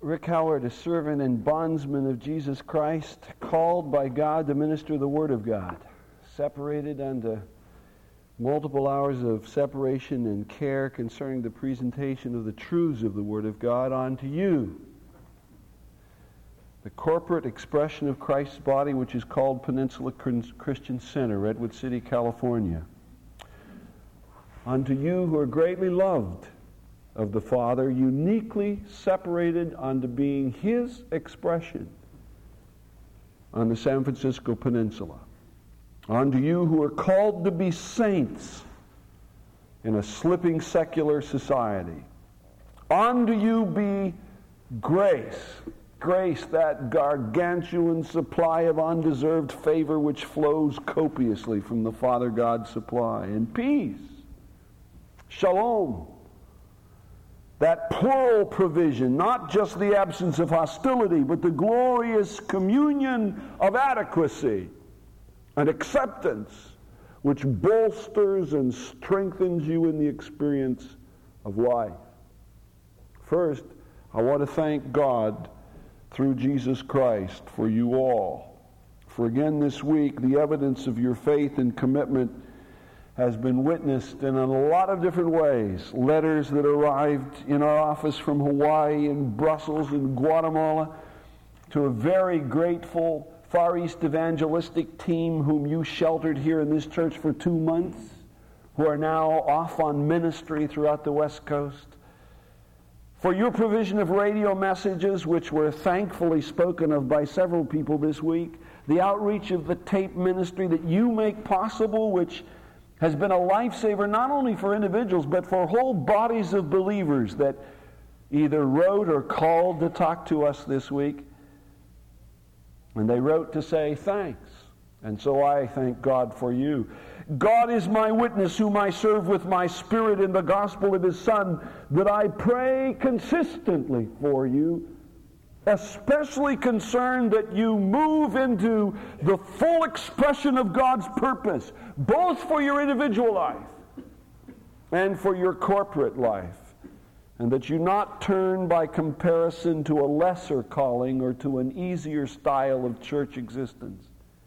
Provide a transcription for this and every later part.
Rick Howard, a servant and bondsman of Jesus Christ, called by God to minister the Word of God, separated unto multiple hours of separation and care concerning the presentation of the truths of the Word of God unto you, the corporate expression of Christ's body, which is called Peninsula Christian Center, Redwood City, California. Unto you who are greatly loved of the Father, uniquely separated unto being His expression on the San Francisco Peninsula. Unto you who are called to be saints in a slipping secular society. Unto you be grace, that gargantuan supply of undeserved favor which flows copiously from the Father God's supply, and peace, shalom, that plural provision, not just the absence of hostility, but the glorious communion of adequacy and acceptance, which bolsters and strengthens you in the experience of life. First, I want to thank God through Jesus Christ for you all. For again this week, the evidence of your faith and commitment has been witnessed in a lot of different ways. Letters that arrived in our office from Hawaii and Brussels and Guatemala, to a very grateful Far East evangelistic team whom you sheltered here in this church for 2 months, who are now off on ministry throughout the West Coast. For your provision of radio messages, which were thankfully spoken of by several people this week. The outreach of the tape ministry that you make possible, which has been a lifesaver not only for individuals, but for whole bodies of believers that either wrote or called to talk to us this week. And they wrote to say thanks. And so I thank God for you. God is my witness, whom I serve with my spirit in the gospel of His Son, that I pray consistently for you, especially concerned that you move into the full expression of God's purpose, both for your individual life and for your corporate life, and that you not turn by comparison to a lesser calling or to an easier style of church existence.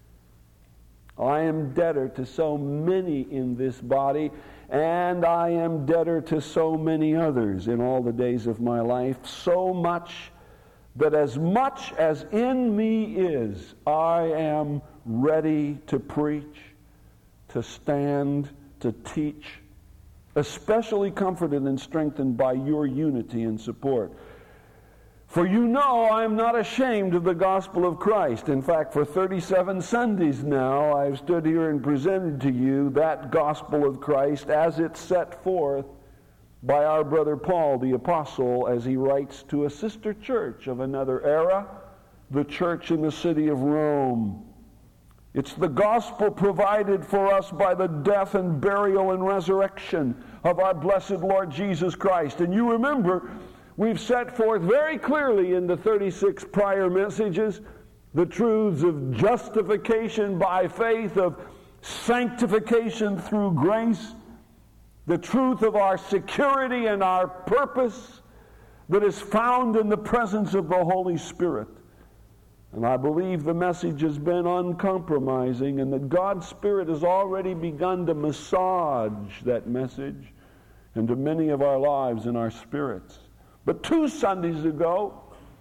I am debtor to so many in this body, and I am debtor to so many others in all the days of my life, so much that as much as in me is, I am ready to preach, to stand, to teach, especially comforted and strengthened by your unity and support. For you know I am not ashamed of the gospel of Christ. In fact, for 37 Sundays now, I've stood here and presented to you that gospel of Christ as it's set forth by our brother Paul the Apostle as he writes to a sister church of another era, the church in the city of Rome. It's the gospel provided for us by the death and burial and resurrection of our blessed Lord Jesus Christ. And you remember, we've set forth very clearly in the 36 prior messages the truths of justification by faith, of sanctification through grace, the truth of our security and our purpose that is found in the presence of the Holy Spirit. And I believe the message has been uncompromising, and that God's Spirit has already begun to massage that message into many of our lives and our spirits. But 2 Sundays ago,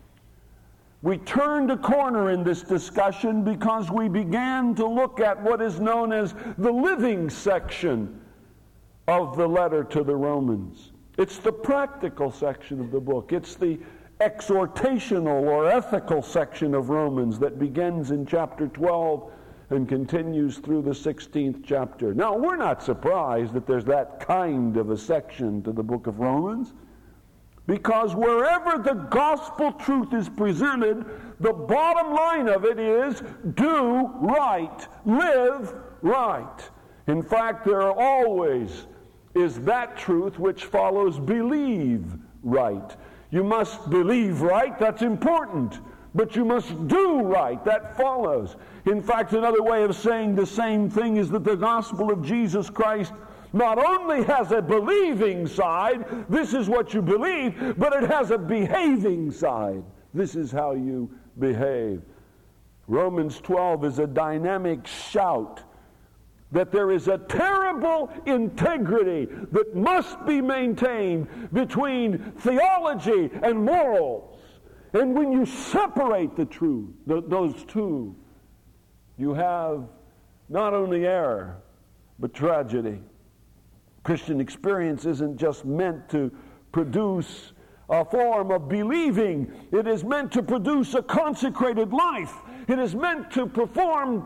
we turned a corner in this discussion because we began to look at what is known as the living section of the letter to the Romans. It's the practical section of the book. It's the exhortational or ethical section of Romans that begins in chapter 12 and continues through the 16th chapter. Now, we're not surprised that there's that kind of a section to the book of Romans, because wherever the gospel truth is presented, the bottom line of it is do right, live right. In fact, there always is that truth which follows believe right. You must believe right, that's important, but you must do right, that follows. In fact, another way of saying the same thing is that the gospel of Jesus Christ not only has a believing side, this is what you believe, but it has a behaving side. This is how you behave. Romans 12 is a dynamic shout that there is a terrible integrity that must be maintained between theology and morals. And when you separate the two, those two, you have not only error, but tragedy. Christian experience isn't just meant to produce a form of believing. It is meant to produce a consecrated life. It is meant to perform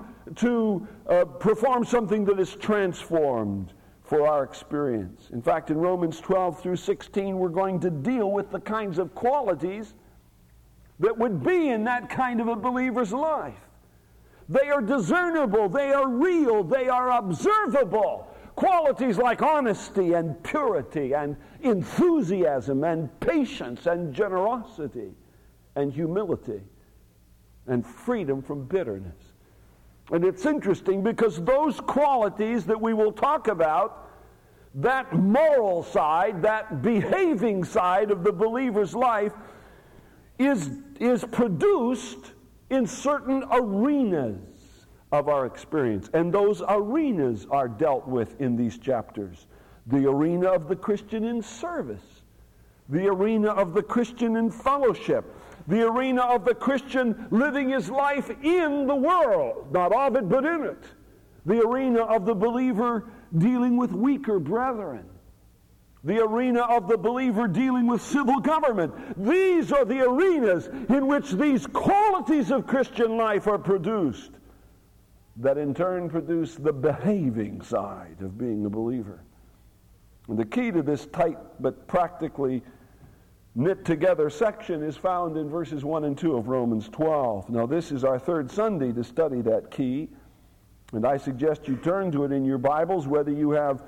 something that is transformed for our experience. In fact, in Romans 12 through 16, we're going to deal with the kinds of qualities that would be in that kind of a believer's life. They are discernible, they are real, they are observable. Qualities like honesty and purity and enthusiasm and patience and generosity and humility and freedom from bitterness. And it's interesting because those qualities that we will talk about, that moral side, that behaving side of the believer's life, is produced in certain arenas of our experience. And those arenas are dealt with in these chapters. The arena of the Christian in service, the arena of the Christian in fellowship, the arena of the Christian living his life in the world, not of it, but in it, the arena of the believer dealing with weaker brethren, the arena of the believer dealing with civil government. These are the arenas in which these qualities of Christian life are produced, that in turn produce the behaving side of being a believer. And the key to this tight but practically knit together section is found in verses 1 and 2 of Romans 12. Now, this is our third Sunday to study that key, and I suggest you turn to it in your Bibles, whether you have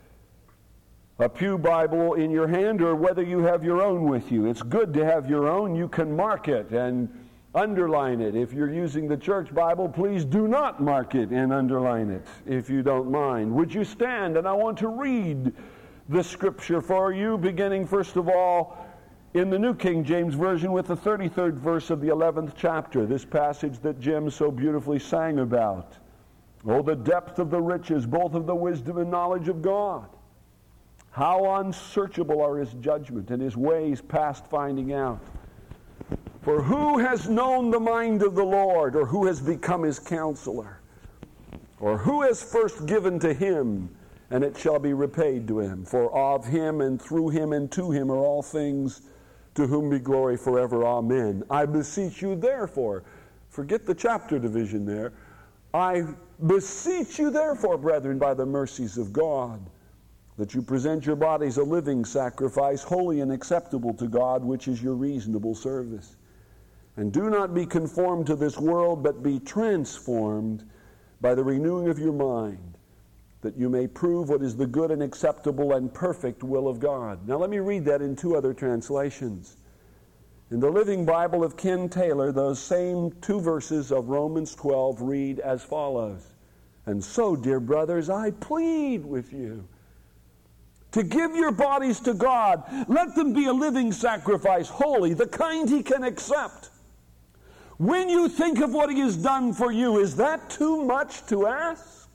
a pew Bible in your hand or whether you have your own with you. It's good to have your own. You can mark it and underline it. If you're using the church Bible, please do not mark it and underline it, if you don't mind. Would you stand? And I want to read the scripture for you, beginning first of all in the New King James Version with the 33rd verse of the 11th chapter, this passage that Jim so beautifully sang about. Oh, the depth of the riches, both of the wisdom and knowledge of God. How unsearchable are his judgment and his ways past finding out. For who has known the mind of the Lord, or who has become his counselor? Or who has first given to him, and it shall be repaid to him? For of him and through him and to him are all things, to whom be glory forever. Amen. I beseech you therefore, forget the chapter division there, I beseech you therefore, brethren, by the mercies of God, that you present your bodies a living sacrifice, holy and acceptable to God, which is your reasonable service. And do not be conformed to this world, but be transformed by the renewing of your mind, that you may prove what is the good and acceptable and perfect will of God. Now let me read that in two other translations. In the Living Bible of Ken Taylor, those same two verses of Romans 12 read as follows. And so, dear brothers, I plead with you to give your bodies to God. Let them be a living sacrifice, holy, the kind he can accept. When you think of what he has done for you, is that too much to ask?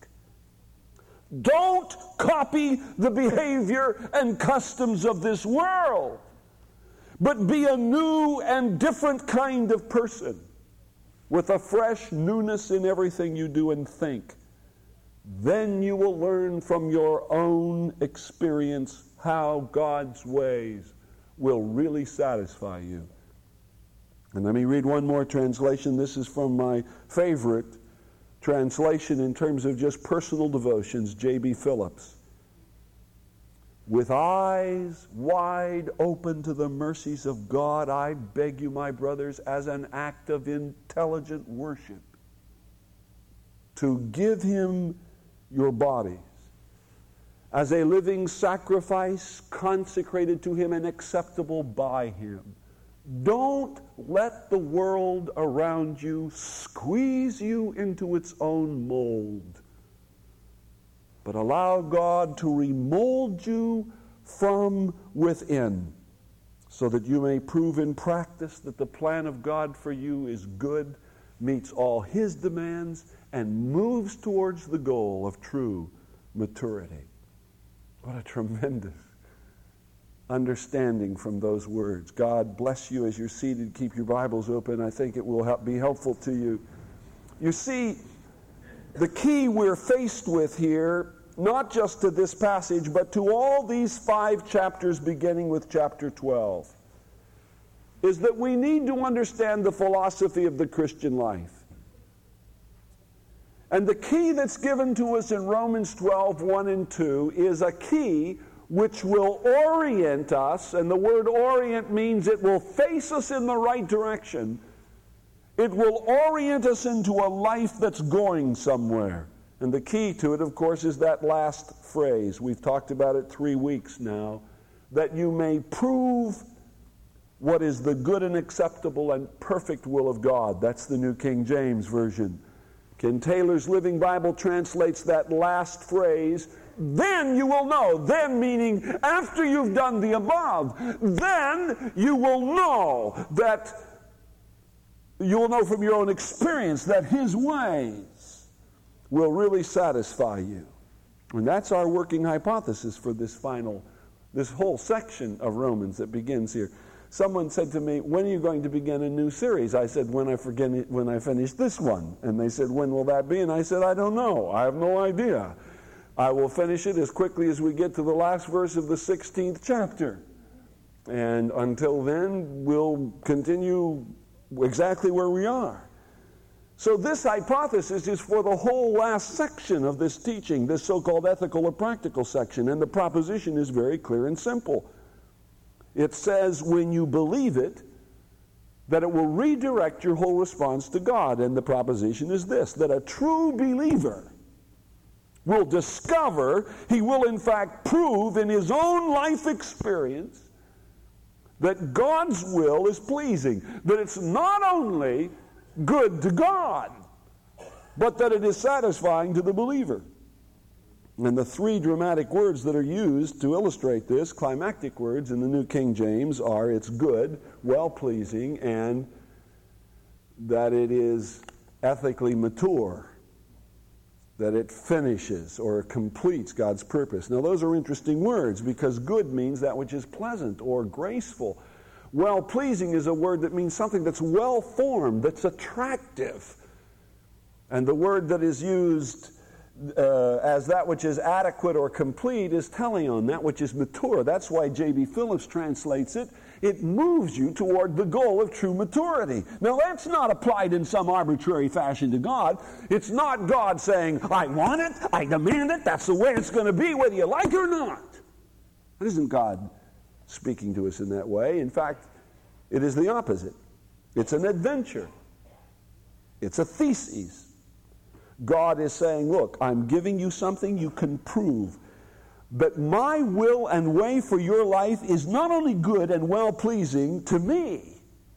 Don't copy the behavior and customs of this world, but be a new and different kind of person with a fresh newness in everything you do and think. Then you will learn from your own experience how God's ways will really satisfy you. And let me read one more translation. This is from my favorite translation in terms of just personal devotions, J.B. Phillips. With eyes wide open to the mercies of God, I beg you, my brothers, as an act of intelligent worship, to give him your bodies as a living sacrifice consecrated to him and acceptable by him. Don't let the world around you squeeze you into its own mold. but allow God to remold you from within, so that you may prove in practice that the plan of God for you is good, meets all His demands, and moves towards the goal of true maturity. What a tremendous understanding from those words. God bless you as you're seated. Keep your Bibles open. I think it will be helpful to you. You see, the key we're faced with here, not just to this passage, but to all these 5 chapters beginning with chapter 12, is that we need to understand the philosophy of the Christian life. And the key that's given to us in Romans 12, 1 and 2 is a key which will orient us, and the word orient means it will face us in the right direction. It will orient us into a life that's going somewhere. And the key to it, of course, is that last phrase. We've talked about it 3 weeks now. That you may prove what is the good and acceptable and perfect will of God. That's the New King James Version. Ken Taylor's Living Bible translates that last phrase, then you will know. Then meaning after you've done the above. Then you will know that, you will know from your own experience that His ways will really satisfy you. And that's our working hypothesis for this whole section of Romans that begins here. Someone said to me, when are you going to begin a new series? I said, when I finish this one. And they said, when will that be? And I said, I don't know. I have no idea. I will finish it as quickly as we get to the last verse of the 16th chapter. And until then, we'll continue exactly where we are. So this hypothesis is for the whole last section of this teaching, this so-called ethical or practical section. And the proposition is very clear and simple. It says, when you believe it, that it will redirect your whole response to God. And the proposition is this, that a true believer will discover, he will in fact prove in his own life experience that God's will is pleasing. That it's not only good to God, but that it is satisfying to the believer. And the 3 dramatic words that are used to illustrate this, climactic words in the New King James, are it's good, well-pleasing, and that it is ethically mature, that it finishes or completes God's purpose. Now those are interesting words because good means that which is pleasant or graceful. Well-pleasing is a word that means something that's well-formed, that's attractive. And the word that is used as that which is adequate or complete is teleon, that which is mature. That's why J.B. Phillips translates it. It moves you toward the goal of true maturity. Now that's not applied in some arbitrary fashion to God. It's not God saying, I want it, I demand it, that's the way it's going to be whether you like it or not. That isn't God speaking to us in that way. In fact, it is the opposite. It's an adventure. It's a thesis. God is saying, look, I'm giving you something you can prove. But my will and way for your life is not only good and well-pleasing to me,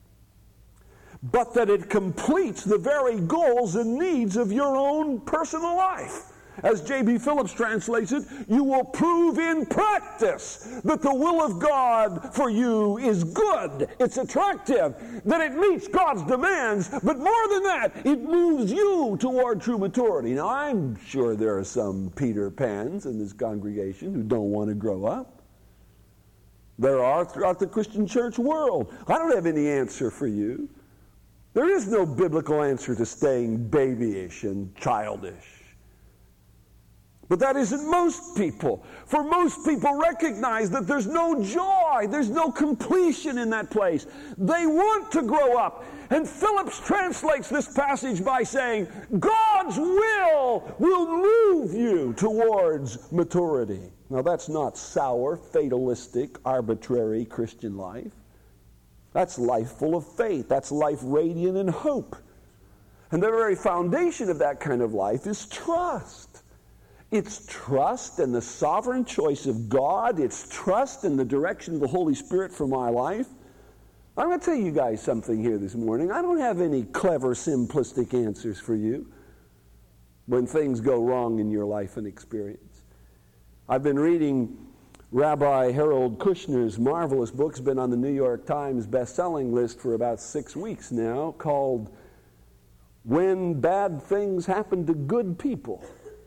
but that it completes the very goals and needs of your own personal life. As J.B. Phillips translates it, you will prove in practice that the will of God for you is good, it's attractive, that it meets God's demands, but more than that, it moves you toward true maturity. Now, I'm sure there are some Peter Pans in this congregation who don't want to grow up. There are throughout the Christian church world. I don't have any answer for you. There is no biblical answer to staying babyish and childish. But that isn't most people. For most people recognize that there's no joy, there's no completion in that place. They want to grow up. And Phillips translates this passage by saying, God's will move you towards maturity. Now that's not sour, fatalistic, arbitrary Christian life. That's life full of faith. That's life radiant in hope. And the very foundation of that kind of life is trust. It's trust in the sovereign choice of God. It's trust in the direction of the Holy Spirit for my life. I'm going to tell you guys something here this morning. I don't have any clever, simplistic answers for you when things go wrong in your life and experience. I've been reading Rabbi Harold Kushner's marvelous book. It's been on the New York Times best-selling list for about 6 weeks now, called When Bad Things Happen to Good People.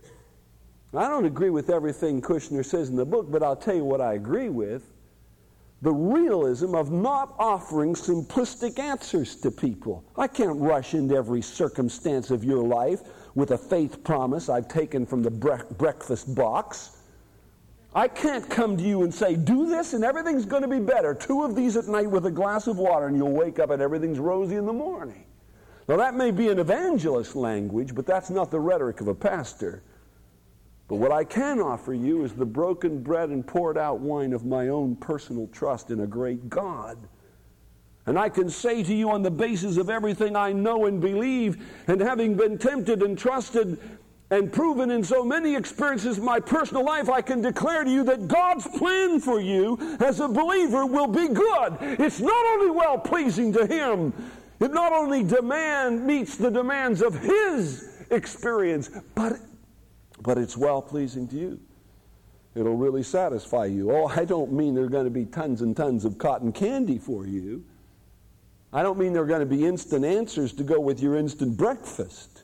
I don't agree with everything Kushner says in the book, but I'll tell you what I agree with. The realism of not offering simplistic answers to people. I can't rush into every circumstance of your life with a faith promise I've taken from the breakfast box. I can't come to you and say, do this and everything's going to be better. 2 of these at night with a glass of water and you'll wake up and everything's rosy in the morning. Now that may be an evangelist language, but that's not the rhetoric of a pastor. But what I can offer you is the broken bread and poured out wine of my own personal trust in a great God. And I can say to you on the basis of everything I know and believe, and having been tempted and trusted and proven in so many experiences in my personal life, I can declare to you that God's plan for you as a believer will be good. It's not only well-pleasing to Him, it not only meets the demands of His experience, but it's well-pleasing to you. It'll really satisfy you. Oh, I don't mean there are going to be tons and tons of cotton candy for you. I don't mean there are going to be instant answers to go with your instant breakfast.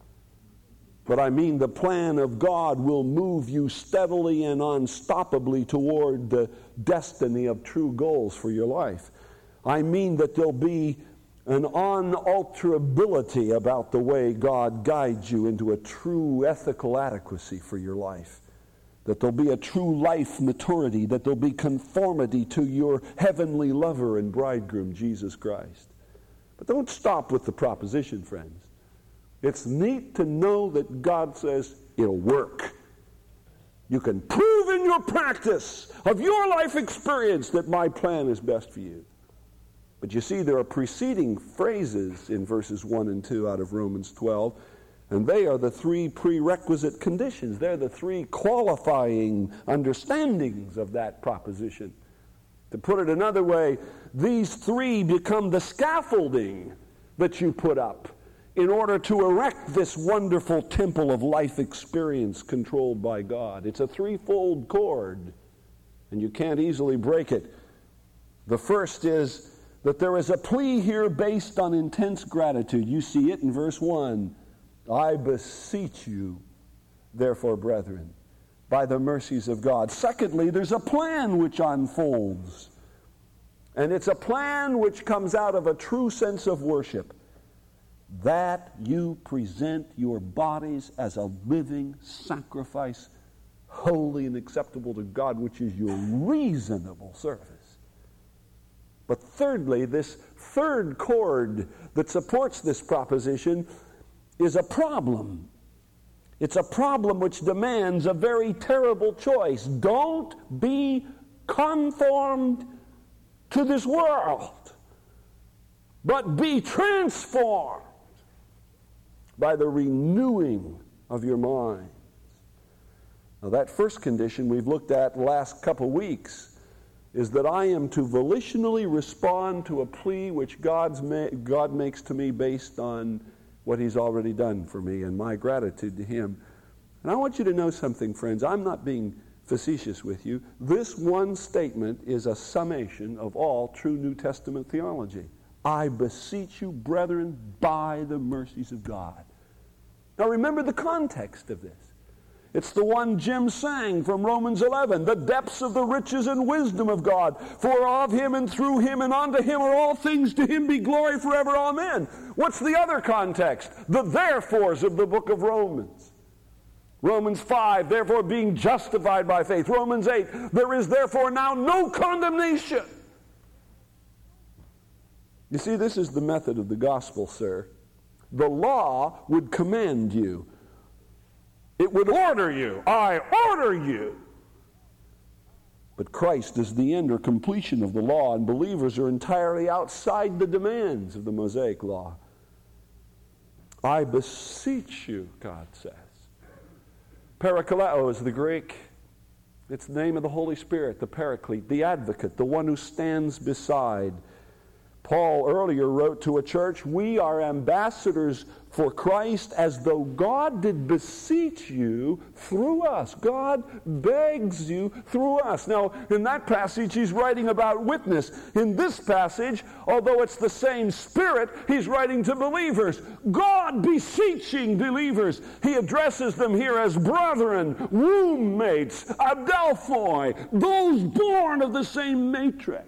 But I mean the plan of God will move you steadily and unstoppably toward the destiny of true goals for your life. I mean that there'll be an unalterability about the way God guides you into a true ethical adequacy for your life. That there'll be a true life maturity, that there'll be conformity to your heavenly lover and bridegroom, Jesus Christ. But don't stop with the proposition, friends. It's neat to know that God says it'll work. You can prove in your practice of your life experience that my plan is best for you. But you see, there are preceding phrases in verses 1 and 2 out of Romans 12, and they are the 3 prerequisite conditions. They're the 3 qualifying understandings of that proposition. To put it another way, these 3 become the scaffolding that you put up in order to erect this wonderful temple of life experience controlled by God. It's a 3-fold cord, and you can't easily break it. The first is that there is a plea here based on intense gratitude. You see it in verse 1. I beseech you, therefore, brethren, by the mercies of God. Secondly, there's a plan which unfolds. And it's a plan which comes out of a true sense of worship. That you present your bodies as a living sacrifice, holy and acceptable to God, which is your reasonable service. But thirdly, this third chord that supports this proposition is a problem. It's a problem which demands a very terrible choice. Don't be conformed to this world, but be transformed by the renewing of your mind. Now, that first condition we've looked at the last couple weeks is that I am to volitionally respond to a plea which God makes to me based on what He's already done for me and my gratitude to Him. And I want you to know something, friends. I'm not being facetious with you. This one statement is a summation of all true New Testament theology. I beseech you, brethren, by the mercies of God. Now remember the context of this. It's the one Jim sang from Romans 11, the depths of the riches and wisdom of God. For of Him and through Him and unto Him are all things, to Him be glory forever. Amen. What's the other context? The therefores of the book of Romans. Romans 5, therefore being justified by faith. Romans 8, there is therefore now no condemnation. You see, this is the method of the gospel, sir. The law would command you. It would order you. I order you. But Christ is the end or completion of the law, and believers are entirely outside the demands of the Mosaic law. I beseech you, God says. Parakaleo is the Greek. It's the name of the Holy Spirit, the Paraclete, the Advocate, the one who stands beside. Paul earlier wrote to a church, we are ambassadors for Christ as though God did beseech you through us. God begs you through us. Now, in that passage, he's writing about witness. In this passage, although it's the same Spirit, he's writing to believers. God beseeching believers. He addresses them here as brethren, womb mates, adelphoi, those born of the same matrix.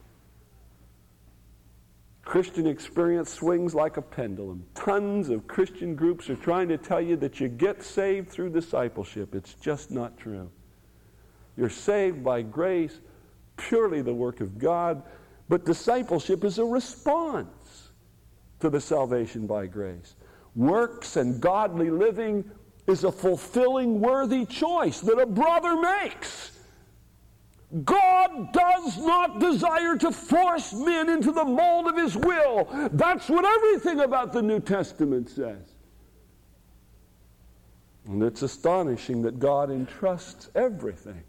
Christian experience swings like a pendulum. Tons of Christian groups are trying to tell you that you get saved through discipleship. It's just not true. You're saved by grace, purely the work of God, but discipleship is a response to the salvation by grace. Works and godly living is a fulfilling, worthy choice that a brother makes. God does not desire to force men into the mold of his will. That's what everything about the New Testament says. And it's astonishing that God entrusts everything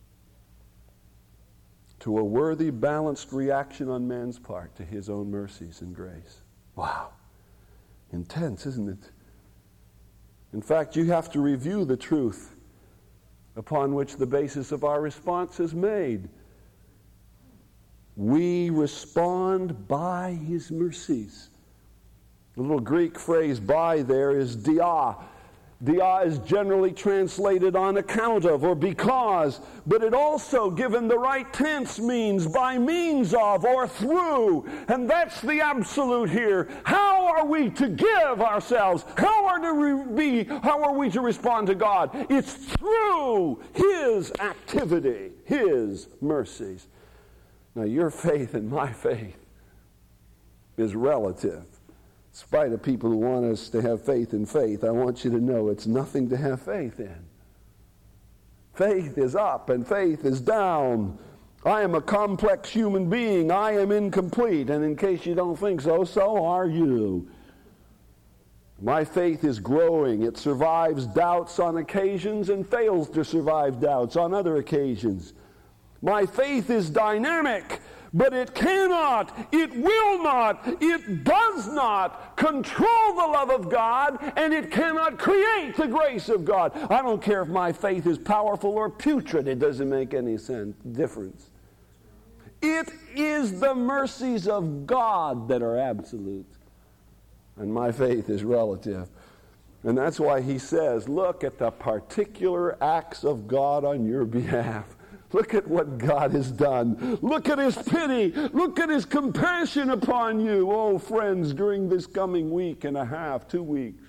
to a worthy, balanced reaction on man's part to his own mercies and grace. Wow. Intense, isn't it? In fact, you have to review the truth upon which the basis of our response is made. We respond by his mercies. The little Greek phrase by there is dia. Dia is generally translated on account of or because, but it also, given the right tense, means by means of or through. And that's the absolute here. How are we to give ourselves? How are we to respond to God? It's through his activity, his mercies. Now, your faith and my faith is relative. In spite of people who want us to have faith in faith, I want you to know it's nothing to have faith in. Faith is up and faith is down. I am a complex human being. I am incomplete. And in case you don't think so, so are you. My faith is growing. It survives doubts on occasions and fails to survive doubts on other occasions. My faith is dynamic, but it cannot, it will not, it does not control the love of God, and it cannot create the grace of God. I don't care if my faith is powerful or putrid. It doesn't make any difference. It is the mercies of God that are absolute, and my faith is relative. And that's why he says, look at the particular acts of God on your behalf. Look at what God has done. Look at his pity. Look at his compassion upon you. Oh, friends, during this coming week and a half, 2 weeks,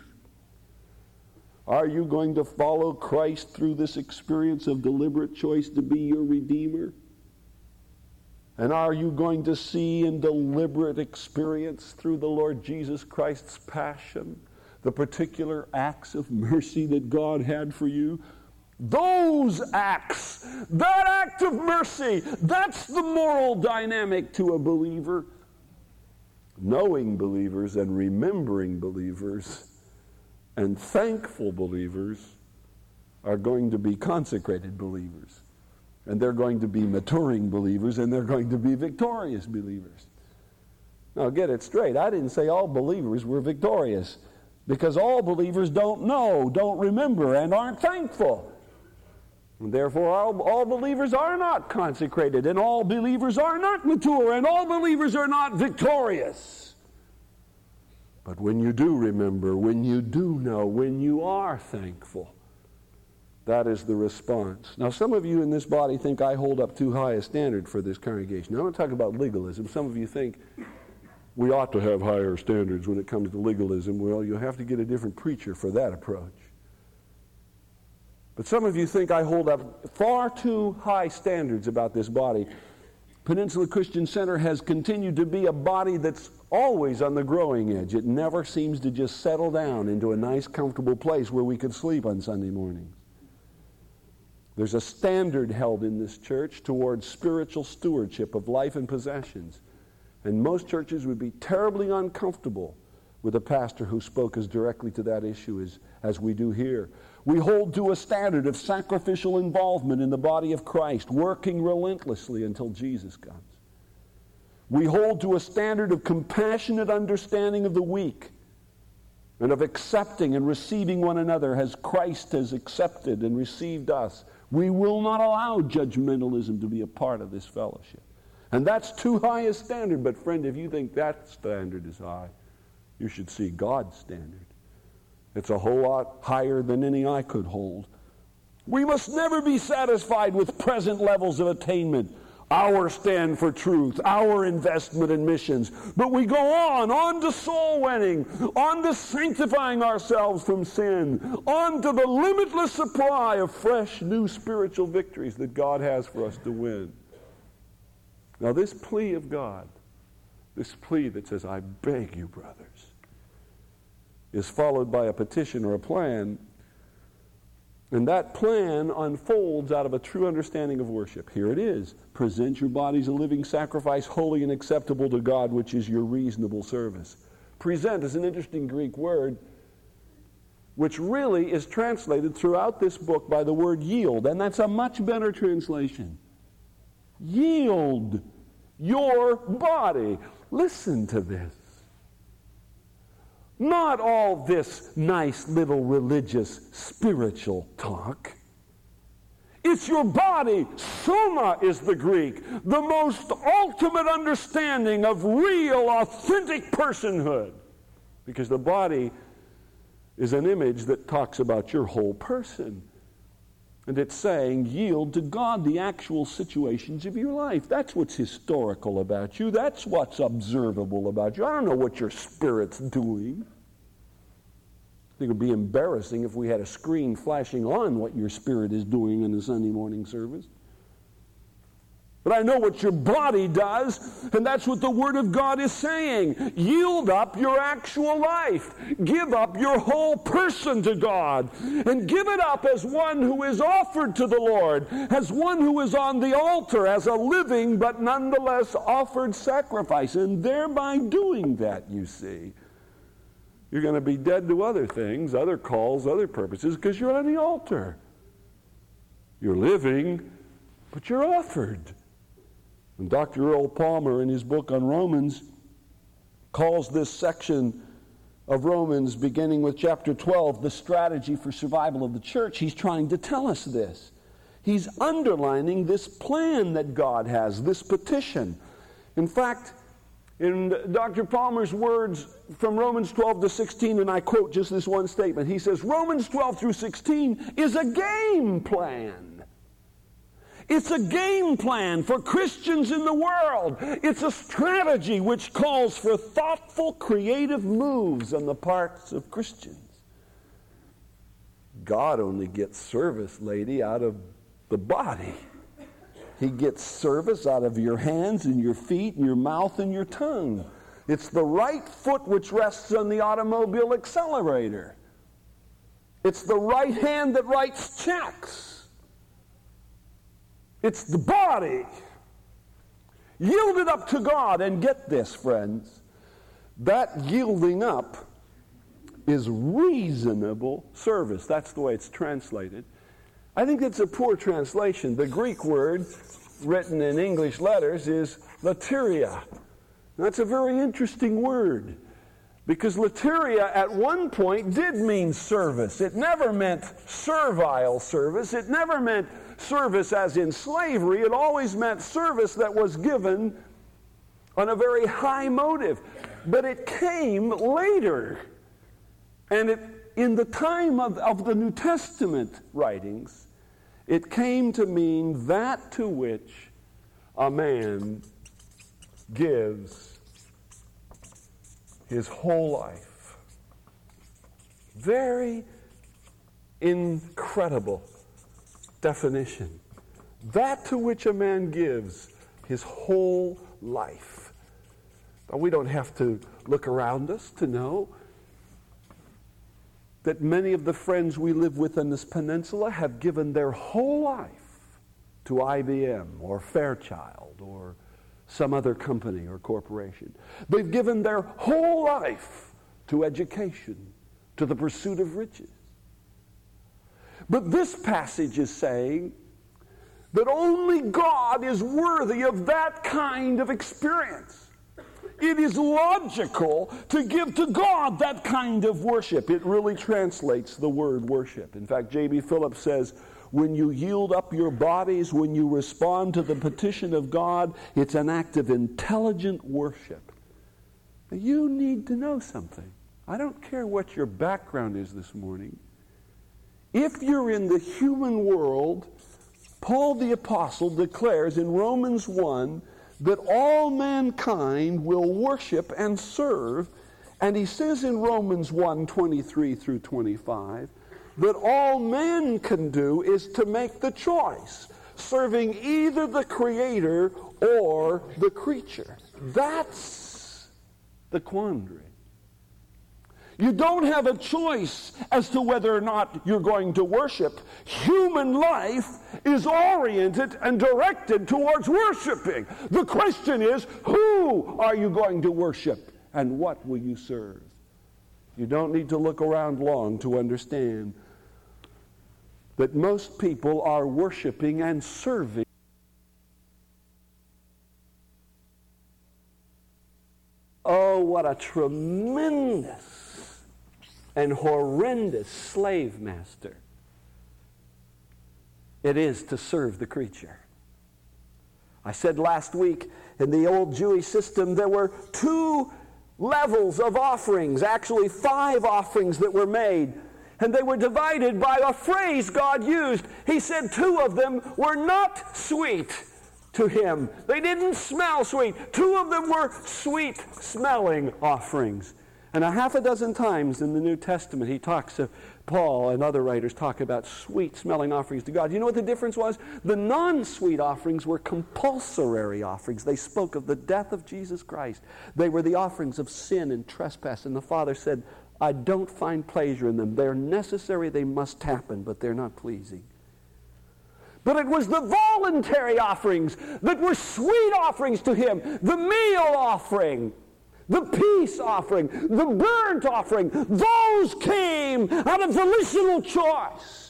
are you going to follow Christ through this experience of deliberate choice to be your Redeemer? And are you going to see in deliberate experience through the Lord Jesus Christ's passion the particular acts of mercy that God had for you? Those acts, that act of mercy, that's the moral dynamic to a believer. Knowing believers and remembering believers and thankful believers are going to be consecrated believers. And they're going to be maturing believers, and they're going to be victorious believers. Now get it straight. I didn't say all believers were victorious, because all believers don't know, don't remember, and aren't thankful. Therefore, all believers are not consecrated, and all believers are not mature, and all believers are not victorious. But when you do remember, when you do know, when you are thankful, that is the response. Now, some of you in this body think I hold up too high a standard for this congregation. Now, I'm not talking about legalism. Some of you think we ought to have higher standards when it comes to legalism. Well, you'll have to get a different preacher for that approach. But some of you think I hold up far too high standards about this body. Peninsula Christian Center has continued to be a body that's always on the growing edge. It never seems to just settle down into a nice, comfortable place where we could sleep on Sunday mornings. There's a standard held in this church towards spiritual stewardship of life and possessions. And most churches would be terribly uncomfortable with a pastor who spoke as directly to that issue as we do here. We hold to a standard of sacrificial involvement in the body of Christ, working relentlessly until Jesus comes. We hold to a standard of compassionate understanding of the weak and of accepting and receiving one another as Christ has accepted and received us. We will not allow judgmentalism to be a part of this fellowship. And that's too high a standard. But friend, if you think that standard is high, you should see God's standard. It's a whole lot higher than any I could hold. We must never be satisfied with present levels of attainment, our stand for truth, our investment in missions. But we go on to soul winning, on to sanctifying ourselves from sin, on to the limitless supply of fresh, new spiritual victories that God has for us to win. Now this plea of God, this plea that says, I beg you, brothers, is followed by a petition or a plan. And that plan unfolds out of a true understanding of worship. Here it is. Present your bodies a living sacrifice, holy and acceptable to God, which is your reasonable service. Present is an interesting Greek word, which really is translated throughout this book by the word yield. And that's a much better translation. Yield your body. Listen to this. Not all this nice little religious spiritual talk. It's your body. Soma is the Greek. The most ultimate understanding of real, authentic personhood. Because the body is an image that talks about your whole person. And it's saying, yield to God the actual situations of your life. That's what's historical about you. That's what's observable about you. I don't know what your spirit's doing. I think it would be embarrassing if we had a screen flashing on what your spirit is doing in the Sunday morning service. But I know what your body does, and that's what the Word of God is saying. Yield up your actual life. Give up your whole person to God. And give it up as one who is offered to the Lord, as one who is on the altar, as a living but nonetheless offered sacrifice. And thereby doing that, you see, you're going to be dead to other things, other calls, other purposes, because you're on the altar. You're living, but you're offered. And Dr. Earl Palmer, in his book on Romans, calls this section of Romans, beginning with chapter 12, the strategy for survival of the church. He's trying to tell us this. He's underlining this plan that God has, this petition. In fact, in Dr. Palmer's words from Romans 12 to 16, and I quote just this one statement, he says, Romans 12 through 16 is a game plan. It's a game plan for Christians in the world. It's a strategy which calls for thoughtful, creative moves on the parts of Christians. God only gets service, lady, out of the body. He gets service out of your hands and your feet and your mouth and your tongue. It's the right foot which rests on the automobile accelerator. It's the right hand that writes checks. It's the body. Yield it up to God. And get this, friends. That yielding up is reasonable service. That's the way it's translated. I think it's a poor translation. The Greek word written in English letters is lateria. That's a very interesting word. Because lateria at one point did mean service. It never meant servile service. It never meant service as in slavery. It always meant service that was given on a very high motive. But it came later. And in the time of the New Testament writings, it came to mean that to which a man gives his whole life. Very incredible definition. That to which a man gives his whole life. Now, we don't have to look around us to know that many of the friends we live with on this peninsula have given their whole life to IBM or Fairchild or some other company or corporation. They've given their whole life to education, to the pursuit of riches. But this passage is saying that only God is worthy of that kind of experience. It is logical to give to God that kind of worship. It really translates the word worship. In fact, J.B. Phillips says, when you yield up your bodies, when you respond to the petition of God, it's an act of intelligent worship. Now, you need to know something. I don't care what your background is this morning. If you're in the human world, Paul the Apostle declares in Romans 1 that all mankind will worship and serve. And he says in Romans 1:23 through 25, that all man can do is to make the choice, serving either the Creator or the creature. That's the quandary. You don't have a choice as to whether or not you're going to worship. Human life is oriented and directed towards worshiping. The question is, who are you going to worship and what will you serve? You don't need to look around long to understand that most people are worshiping and serving. Oh, what a tremendous and horrendous slave master it is to serve the creature. I said last week, in the old Jewish system, there were 2 levels of offerings, actually 5 offerings that were made. And they were divided by a phrase God used. He said 2 of them were not sweet to him. They didn't smell sweet. 2 of them were sweet-smelling offerings. And a half a dozen times in the New Testament, he talks of, Paul and other writers talk about sweet-smelling offerings to God. You know what the difference was? The non-sweet offerings were compulsory offerings. They spoke of the death of Jesus Christ. They were the offerings of sin and trespass. And the Father said, I don't find pleasure in them. They're necessary, they must happen, but they're not pleasing. But it was the voluntary offerings that were sweet offerings to him. The meal offering, the peace offering, the burnt offering, those came out of volitional choice.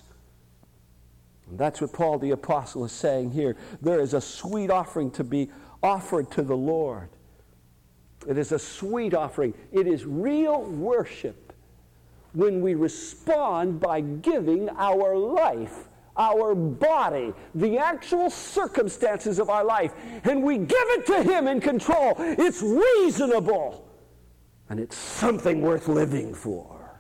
And that's what Paul the Apostle is saying here. There is a sweet offering to be offered to the Lord. It is a sweet offering. It is real worship when we respond by giving our life, our body, the actual circumstances of our life, and we give it to him in control. It's reasonable, and it's something worth living for.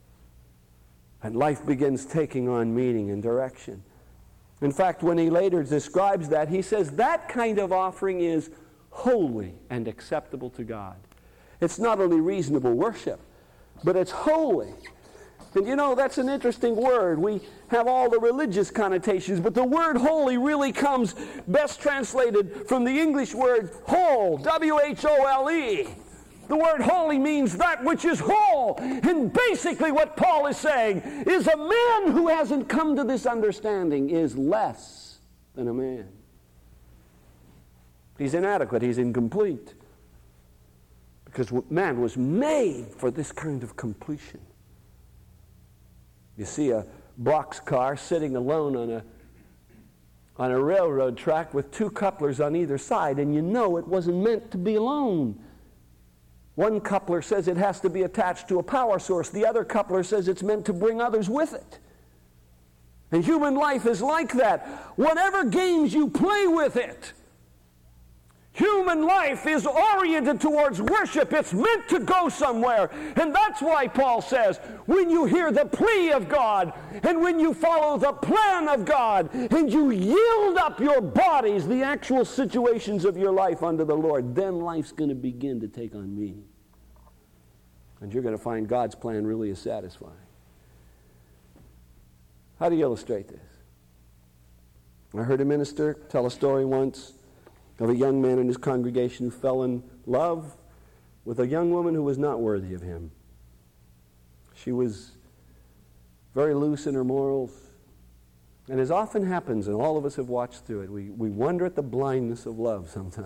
And life begins taking on meaning and direction. In fact, when he later describes that, he says that kind of offering is holy and acceptable to God. It's not only reasonable worship, but it's holy. And you know, that's an interesting word. We have all the religious connotations, but the word holy really comes best translated from the English word whole, W-H-O-L-E. The word holy means that which is whole. And basically what Paul is saying is a man who hasn't come to this understanding is less than a man. He's inadequate. He's incomplete. Because man was made for this kind of completion. You see a boxcar sitting alone on a railroad track with 2 couplers on either side, and you know it wasn't meant to be alone. One coupler says it has to be attached to a power source. The other coupler says it's meant to bring others with it. And human life is like that. Whatever games you play with it, human life is oriented towards worship. It's meant to go somewhere. And that's why Paul says, when you hear the plea of God, and when you follow the plan of God, and you yield up your bodies, the actual situations of your life unto the Lord, then life's going to begin to take on meaning. And you're going to find God's plan really is satisfying. How do you illustrate this? I heard a minister tell a story once of a young man in his congregation who fell in love with a young woman who was not worthy of him. She was very loose in her morals. And as often happens, and all of us have watched through it, we wonder at the blindness of love sometimes.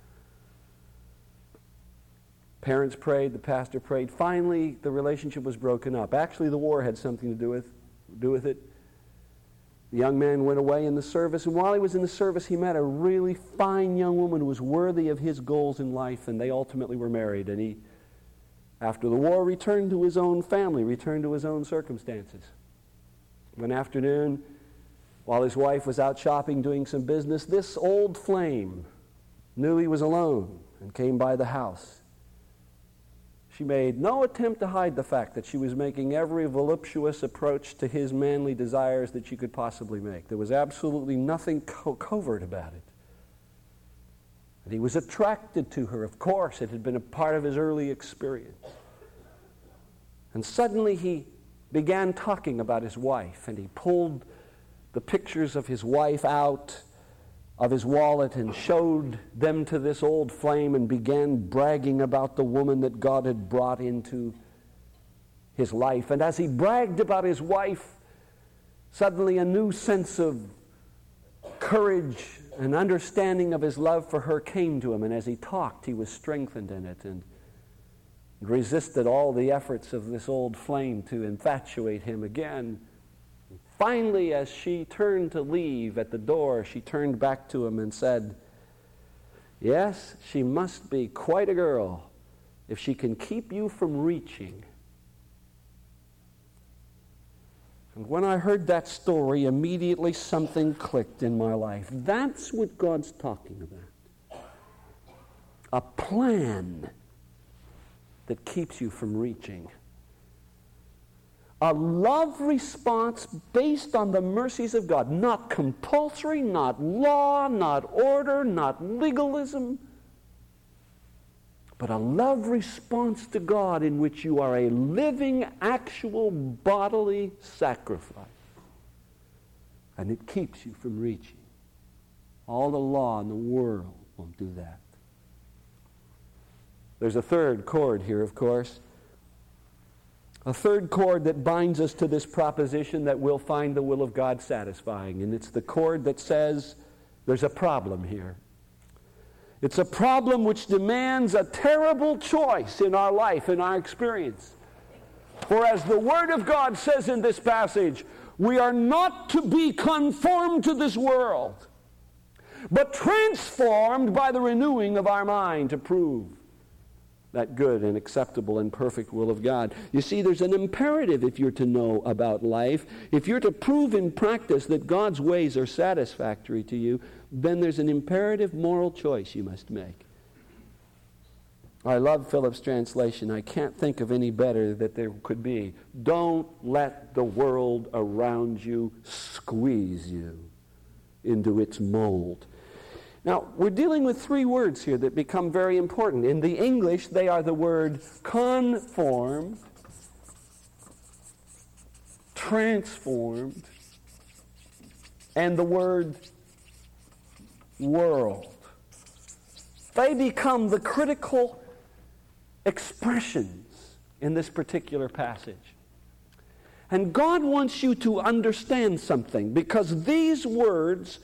Parents prayed, the pastor prayed. Finally, the relationship was broken up. Actually, the war had something to do with it. The young man went away in the service, and while he was in the service, he met a really fine young woman who was worthy of his goals in life, and they ultimately were married. And he, after the war, returned to his own family, returned to his own circumstances. One afternoon, while his wife was out shopping doing some business, this old flame knew he was alone and came by the house. She made no attempt to hide the fact that she was making every voluptuous approach to his manly desires that she could possibly make. There was absolutely nothing covert about it. And he was attracted to her. Of course, it had been a part of his early experience. And suddenly he began talking about his wife, and he pulled the pictures of his wife out of his wallet and showed them to this old flame and began bragging about the woman that God had brought into his life. And as he bragged about his wife, suddenly a new sense of courage and understanding of his love for her came to him. And as he talked, he was strengthened in it and resisted all the efforts of this old flame to infatuate him again. Finally, as she turned to leave at the door, she turned back to him and said, "Yes, she must be quite a girl if she can keep you from reaching." And when I heard that story, immediately something clicked in my life. That's what God's talking about. A plan that keeps you from reaching. A love response based on the mercies of God. Not compulsory, not law, not order, not legalism. But a love response to God in which you are a living, actual bodily sacrifice. And it keeps you from reaching. All the law in the world won't do that. There's a third chord here, of course. A third chord that binds us to this proposition that we'll find the will of God satisfying. And it's the chord that says there's a problem here. It's a problem which demands a terrible choice in our life, in our experience. For as the Word of God says in this passage, we are not to be conformed to this world, but transformed by the renewing of our mind to prove that good and acceptable and perfect will of God. You see, there's an imperative if you're to know about life. If you're to prove in practice that God's ways are satisfactory to you, then there's an imperative moral choice you must make. I love Phillips' translation. I can't think of any better that there could be. Don't let the world around you squeeze you into its mold. Now, we're dealing with three words here that become very important. In the English, they are the word conformed, transformed, and the word world. They become the critical expressions in this particular passage. And God wants you to understand something, because these words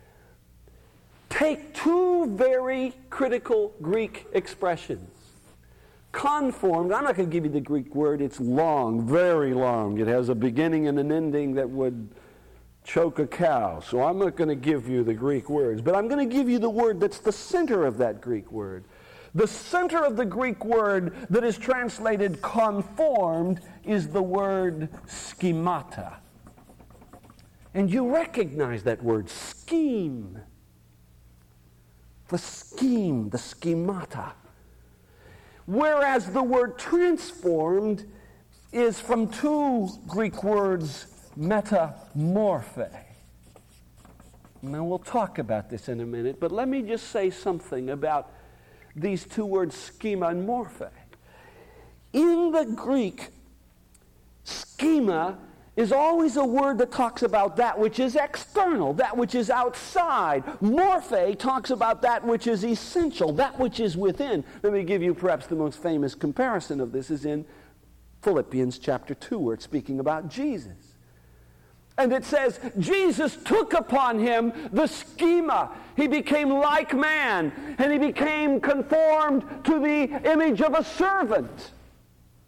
take two very critical Greek expressions. Conformed, I'm not going to give you the Greek word, it's long, very long. It has a beginning and an ending that would choke a cow. So I'm not going to give you the Greek words, but I'm going to give you the word that's the center of that Greek word. The center of the Greek word that is translated conformed is the word schemata. And you recognize that word, scheme. The scheme, the schemata. Whereas the word transformed is from two Greek words, metamorphe. Now we'll talk about this in a minute, but let me just say something about these two words, schema and morphe. In the Greek, schema is always a word that talks about that which is external, that which is outside. Morphe talks about that which is essential, that which is within. Let me give you perhaps the most famous comparison of this is in Philippians chapter 2, where it's speaking about Jesus. And it says, Jesus took upon him the schema. He became like man, and he became conformed to the image of a servant.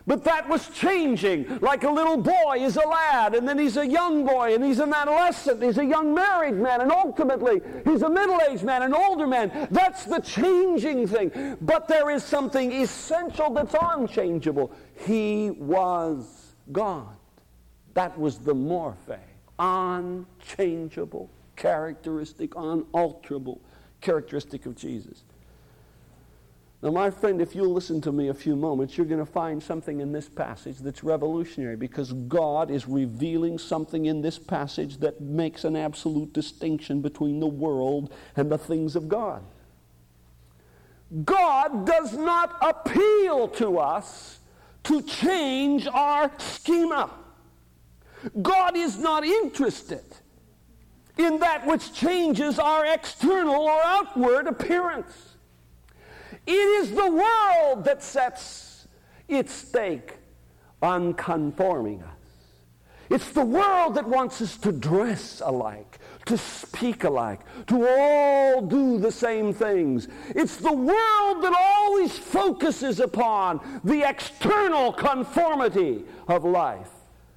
But that was changing, like a little boy is a lad, and then he's a young boy, and he's an adolescent, he's a young married man, and ultimately he's a middle-aged man, an older man. That's the changing thing. But there is something essential that's unchangeable. He was God. That was the morphe, unchangeable characteristic, unalterable characteristic of Jesus. Now, my friend, if you'll listen to me a few moments, you're going to find something in this passage that's revolutionary, because God is revealing something in this passage that makes an absolute distinction between the world and the things of God. God does not appeal to us to change our schema. God is not interested in that which changes our external or outward appearance. It is the world that sets its stake on conforming us. It's the world that wants us to dress alike, to speak alike, to all do the same things. It's the world that always focuses upon the external conformity of life.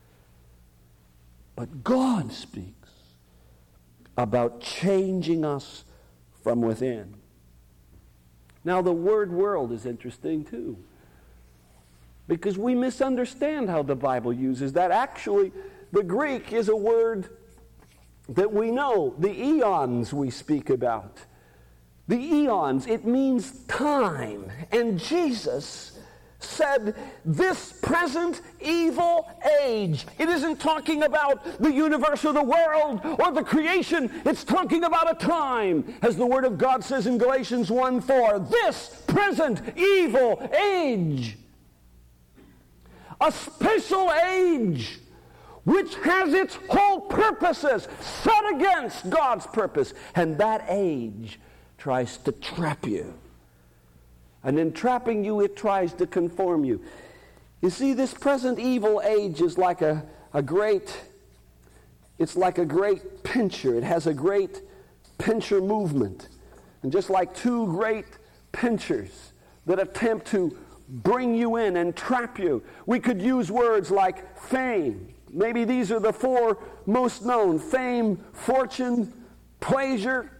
But God speaks about changing us from within. Now, the word world is interesting too, because we misunderstand how the Bible uses that. Actually, the Greek is a word that we know, the eons we speak about. The eons, it means time. And Jesus said, this present evil age. It isn't talking about the universe or the world or the creation. It's talking about a time. As the Word of God says in Galatians 1:4, this present evil age. A special age which has its whole purposes set against God's purpose. And that age tries to trap you. And in trapping you, it tries to conform you. You see, this present evil age is like a great pincher. It has a great pincher movement. And just like two great pinchers that attempt to bring you in and trap you, we could use words like fame. Maybe these are the four most known: fame, fortune, pleasure,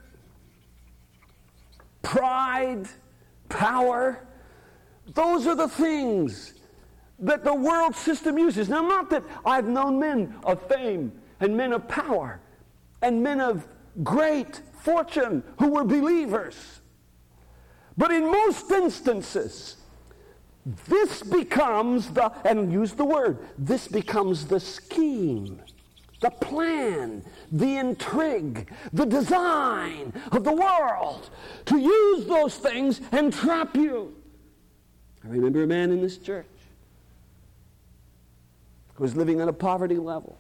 pride, power. Those are the things that the world system uses. Now, not that I've known men of fame and men of power and men of great fortune who were believers. But in most instances, this becomes this becomes the scheme, the plan, the intrigue, the design of the world to use those things and trap you. I remember a man in this church who was living on a poverty level,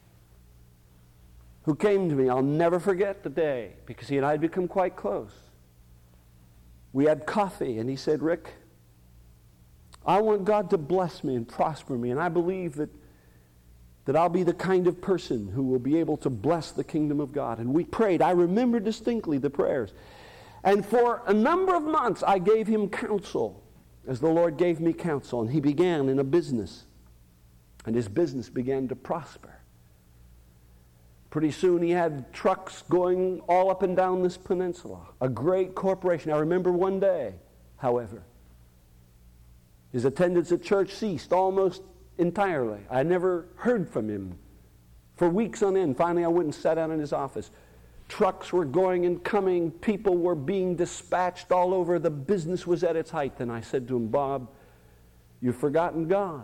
who came to me. I'll never forget the day, because he and I had become quite close. We had coffee, and he said, "Rick, I want God to bless me and prosper me, and I believe that I'll be the kind of person who will be able to bless the kingdom of God." And we prayed. I remember distinctly the prayers. And for a number of months, I gave him counsel, as the Lord gave me counsel. And he began in a business. And his business began to prosper. Pretty soon he had trucks going all up and down this peninsula. A great corporation. I remember one day, however, his attendance at church ceased almost entirely. I never heard from him for weeks on end. Finally, I went and sat down in his office. Trucks were going and coming. People were being dispatched all over. The business was at its height. And I said to him, "Bob, you've forgotten God.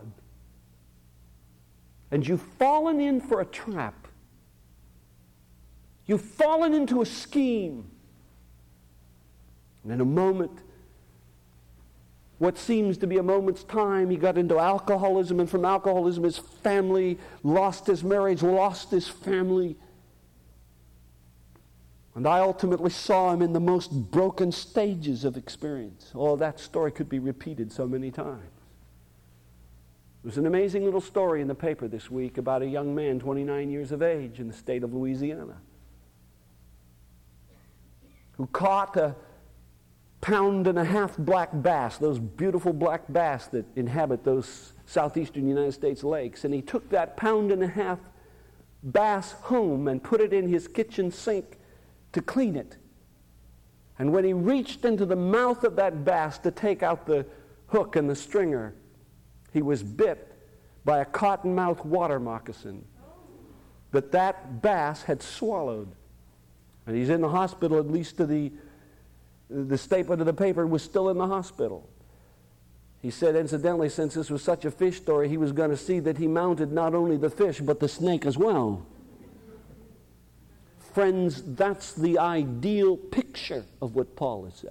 And you've fallen in for a trap. You've fallen into a scheme." And in a moment, what seems to be a moment's time, he got into alcoholism, and from alcoholism his family lost his marriage, lost his family. And I ultimately saw him in the most broken stages of experience. Oh, that story could be repeated so many times. There's an amazing little story in the paper this week about a young man, 29 years of age, in the state of Louisiana, who caught a pound-and-a-half black bass, those beautiful black bass that inhabit those southeastern United States lakes. And he took that pound-and-a-half bass home and put it in his kitchen sink to clean it. And when he reached into the mouth of that bass to take out the hook and the stringer, he was bit by a cottonmouth water moccasin that bass had swallowed. And he's in the hospital, at least to the statement of the paper was still in the hospital. He said, incidentally, since this was such a fish story, he was going to see that he mounted not only the fish, but the snake as well. Friends, that's the ideal picture of what Paul is saying.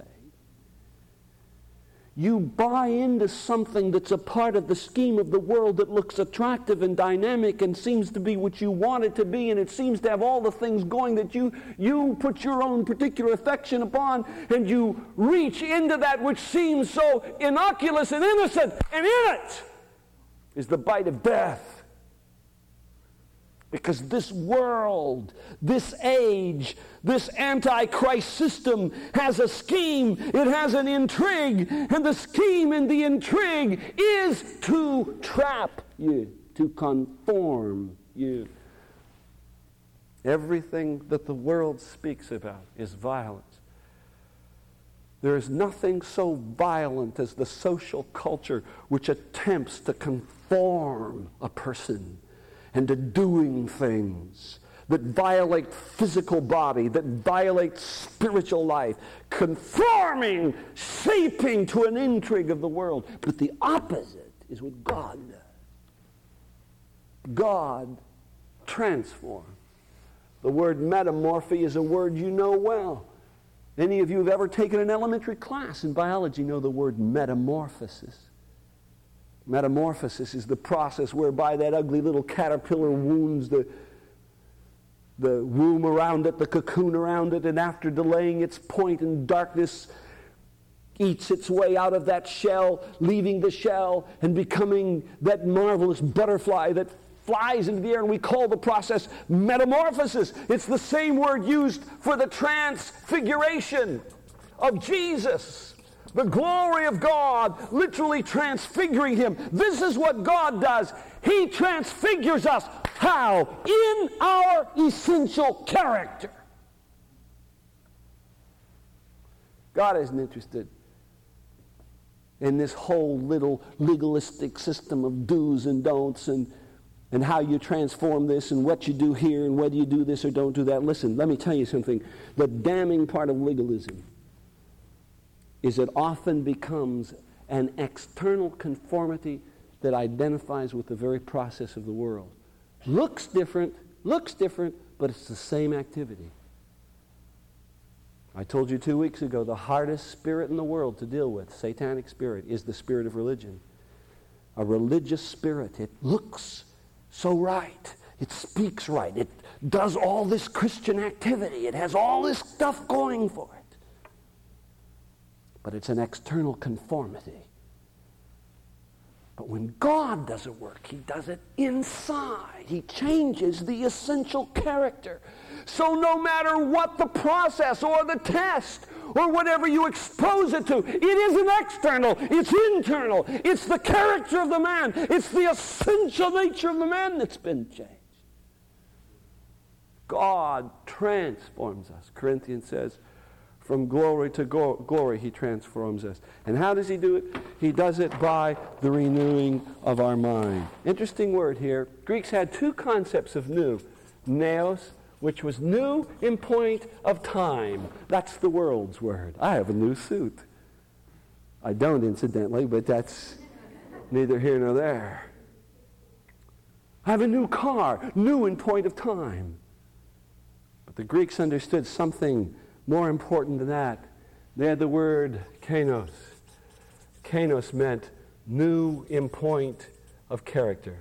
You buy into something that's a part of the scheme of the world that looks attractive and dynamic and seems to be what you want it to be, and it seems to have all the things going that you put your own particular affection upon, and you reach into that which seems so innocuous and innocent, and in it is the bite of death. Because this world, this age, this antichrist system has a scheme, it has an intrigue, and the scheme and the intrigue is to trap you, to conform you. Everything that the world speaks about is violence. There is nothing so violent as the social culture which attempts to conform a person and to doing things that violate physical body, that violate spiritual life, conforming, shaping to an intrigue of the world. But the opposite is what God does. God transforms. The word metamorphy is a word you know well. Any of you who have ever taken an elementary class in biology know the word metamorphosis. Metamorphosis is the process whereby that ugly little caterpillar wounds the womb around it, the cocoon around it, and after delaying its point in darkness, eats its way out of that shell, leaving the shell and becoming that marvelous butterfly that flies into the air, and we call the process metamorphosis. It's the same word used for the transfiguration of Jesus. The glory of God literally transfiguring him. This is what God does. He transfigures us. How? In our essential character. God isn't interested in this whole little legalistic system of do's and don'ts and how you transform this and what you do here and whether you do this or don't do that. Listen, let me tell you something. The damning part of legalism is it often becomes an external conformity that identifies with the very process of the world. Looks different, but it's the same activity. I told you 2 weeks ago, the hardest spirit in the world to deal with, satanic spirit, is the spirit of religion. A religious spirit. It looks so right. It speaks right. It does all this Christian activity. It has all this stuff going for it. But it's an external conformity. But when God does a work, he does it inside. He changes the essential character. So no matter what the process or the test or whatever you expose it to, it isn't external, it's internal. It's the character of the man. It's the essential nature of the man that's been changed. God transforms us. Corinthians says, from glory to glory, he transforms us. And how does he do it? He does it by the renewing of our mind. Interesting word here. Greeks had two concepts of new. Neos, which was new in point of time. That's the world's word. I have a new suit. I don't, incidentally, but that's neither here nor there. I have a new car, new in point of time. But the Greeks understood something more important than that. They had the word kainos. Kainos meant new in point of character.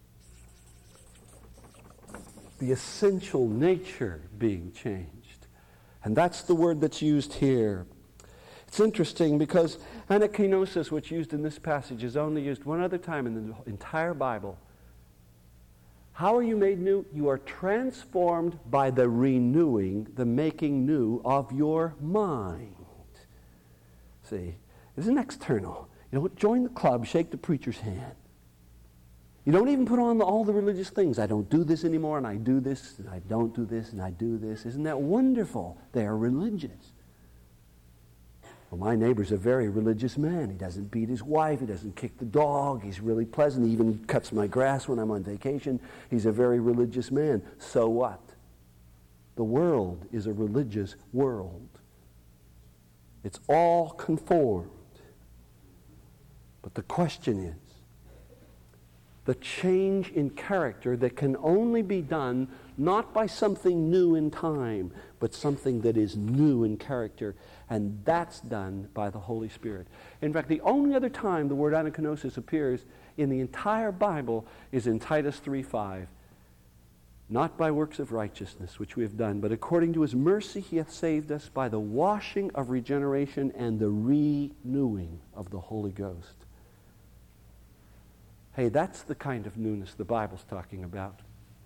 The essential nature being changed. And that's the word that's used here. It's interesting because anakinosis, which used in this passage, is only used one other time in the entire Bible. How are you made new? You are transformed by the renewing, the making new of your mind. See, it isn't external. You don't join the club, shake the preacher's hand. You don't even put on all the religious things. I don't do this anymore, and I do this, and I don't do this, and I do this. Isn't that wonderful? They are religious. Well, my neighbor's a very religious man. He doesn't beat his wife. He doesn't kick the dog. He's really pleasant. He even cuts my grass when I'm on vacation. He's a very religious man. So what? The world is a religious world. It's all conformed. But the question is, the change in character that can only be done not by something new in time, but something that is new in character, and that's done by the Holy Spirit. In fact, the only other time the word anakinosis appears in the entire Bible is in Titus 3:5. Not by works of righteousness, which we have done, but according to his mercy he hath saved us by the washing of regeneration and the renewing of the Holy Ghost. Hey, that's the kind of newness the Bible's talking about.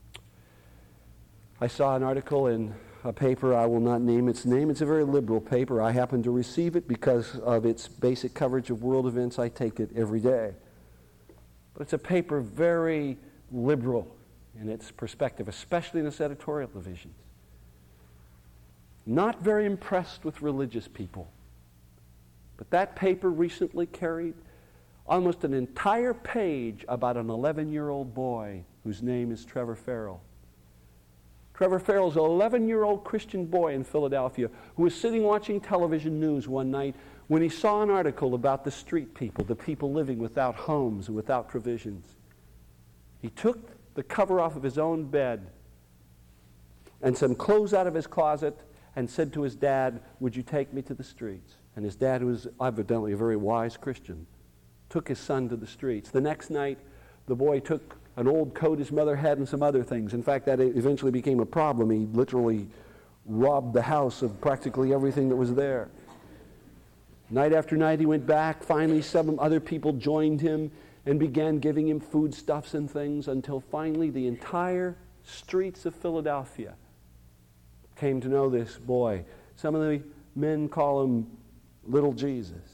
I saw an article in a paper, I will not name its name. It's a very liberal paper. I happen to receive it because of its basic coverage of world events. I take it every day. But it's a paper very liberal in its perspective, especially in its editorial divisions. Not very impressed with religious people. But that paper recently carried almost an entire page about an 11-year-old boy whose name is Trevor Farrell. Trevor Farrell's an 11-year-old Christian boy in Philadelphia who was sitting watching television news one night when he saw an article about the street people, the people living without homes and without provisions. He took the cover off of his own bed and some clothes out of his closet and said to his dad, "Would you take me to the streets?" And his dad, who was evidently a very wise Christian, took his son to the streets. The next night, the boy took an old coat his mother had and some other things. In fact, that eventually became a problem. He literally robbed the house of practically everything that was there. Night after night, he went back. Finally, some other people joined him and began giving him foodstuffs and things until finally the entire streets of Philadelphia came to know this boy. Some of the men call him Little Jesus.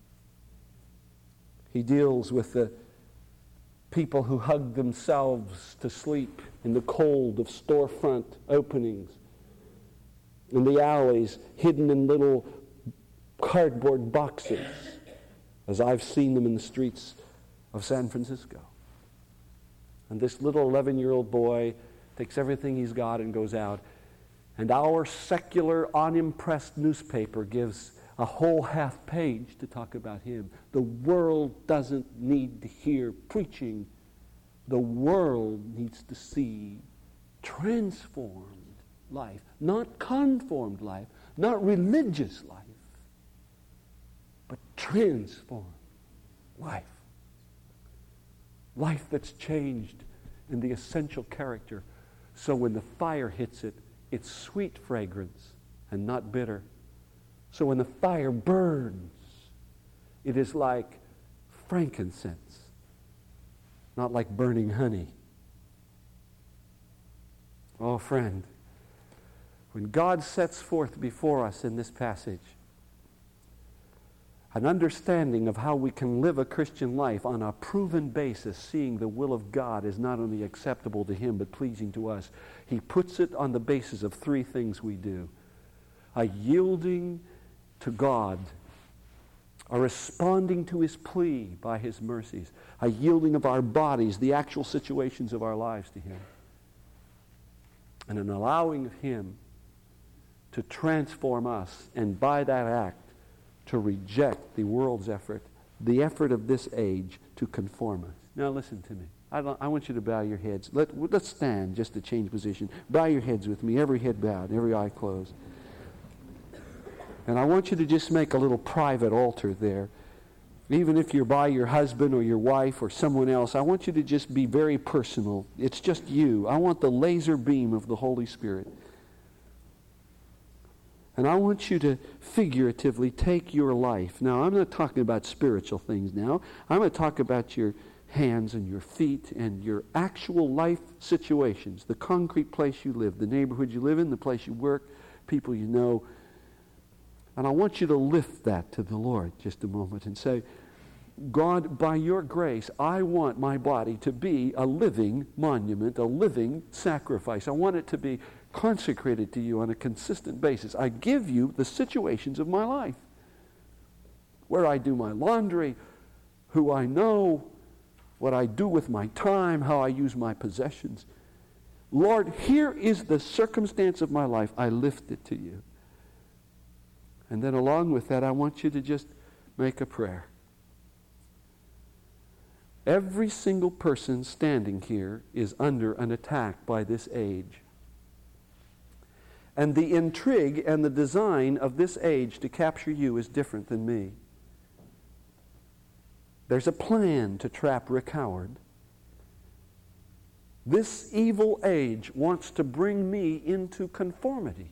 He deals with the people who hug themselves to sleep in the cold of storefront openings, in the alleys, hidden in little cardboard boxes, as I've seen them in the streets of San Francisco. And this little 11-year-old boy takes everything he's got and goes out. And our secular, unimpressed newspaper gives a whole half page to talk about him. The world doesn't need to hear preaching. The world needs to see transformed life, not conformed life, not religious life, but transformed life. Life that's changed in the essential character, so when the fire hits it, it's sweet fragrance and not bitter. So when the fire burns, it is like frankincense, not like burning honey. Oh, friend, when God sets forth before us in this passage an understanding of how we can live a Christian life on a proven basis, seeing the will of God is not only acceptable to Him but pleasing to us, He puts it on the basis of three things we do: a yielding to God, a responding to His plea by His mercies, a yielding of our bodies, the actual situations of our lives to Him, and an allowing of Him to transform us, and by that act to reject the world's effort, the effort of this age to conform us. Now listen to me. I want you to bow your heads. Let's stand just to change position. Bow your heads with me, every head bowed, every eye closed. And I want you to just make a little private altar there. Even if you're by your husband or your wife or someone else, I want you to just be very personal. It's just you. I want the laser beam of the Holy Spirit. And I want you to figuratively take your life. Now, I'm not talking about spiritual things now. I'm going to talk about your hands and your feet and your actual life situations, the concrete place you live, the neighborhood you live in, the place you work, people you know. And I want you to lift that to the Lord just a moment and say, God, by your grace, I want my body to be a living monument, a living sacrifice. I want it to be consecrated to you on a consistent basis. I give you the situations of my life, where I do my laundry, who I know, what I do with my time, how I use my possessions. Lord, here is the circumstance of my life. I lift it to you. And then along with that, I want you to just make a prayer. Every single person standing here is under an attack by this age. And the intrigue and the design of this age to capture you is different than me. There's a plan to trap Rick Howard. This evil age wants to bring me into conformity.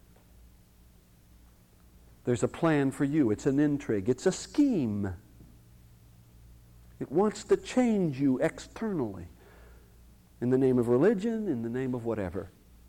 There's a plan for you. It's an intrigue. It's a scheme. It wants to change you externally in the name of religion, in the name of whatever.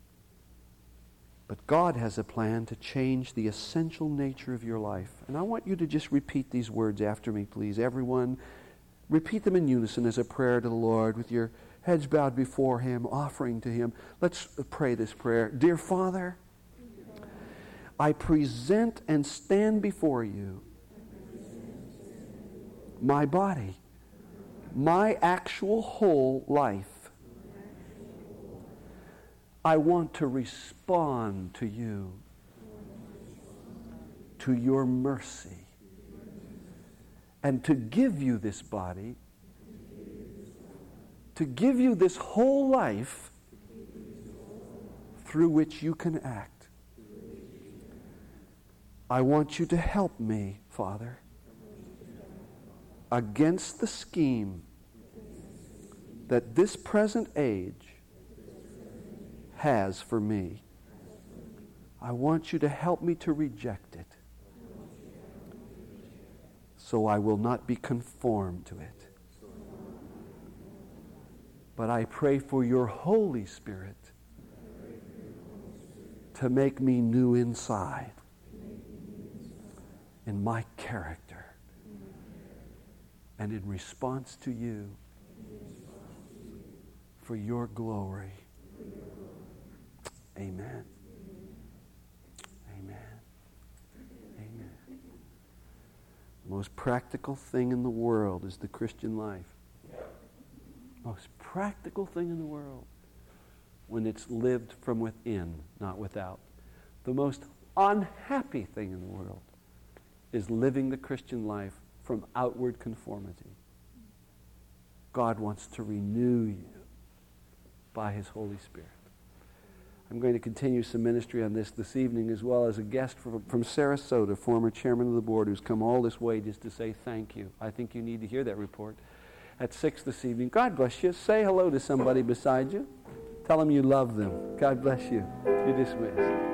But God has a plan to change the essential nature of your life. And I want you to just repeat these words after me, please. Everyone, repeat them in unison as a prayer to the Lord with your heads bowed before Him, offering to Him. Let's pray this prayer. Dear Father, I present and stand before you my body, my actual whole life. I want to respond to you, to your mercy, and to give you this body, to give you this whole life through which you can act. I want you to help me, Father, against the scheme that this present age has for me. I want you to help me to reject it, so I will not be conformed to it. But I pray for your Holy Spirit to make me new inside, in my character, and in response to you, for your glory. Amen. Amen. Amen. The most practical thing in the world is the Christian life. Most practical thing in the world when it's lived from within, not without. The most unhappy thing in the world is living the Christian life from outward conformity. God wants to renew you by His Holy Spirit. I'm going to continue some ministry on this evening, as well as a guest from Sarasota, former chairman of the board, who's come all this way just to say thank you. I think you need to hear that report at 6 this evening. God bless you. Say hello to somebody beside you. Tell them you love them. God bless you. You're dismissed.